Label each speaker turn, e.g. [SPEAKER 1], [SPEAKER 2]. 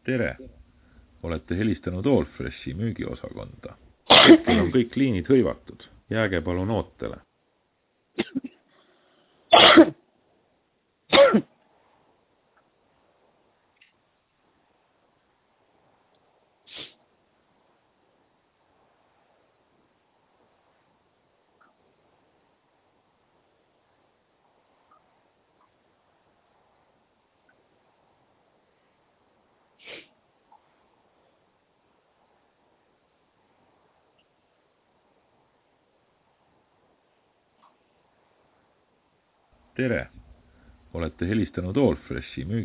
[SPEAKER 1] Tere! Olete helistanud Allfreshi müügiosakonda. Hetkel on kõik liinid hõivatud. Jääge palun ootele. Tere! Olete helistanud Allfreshi müügiosakonda.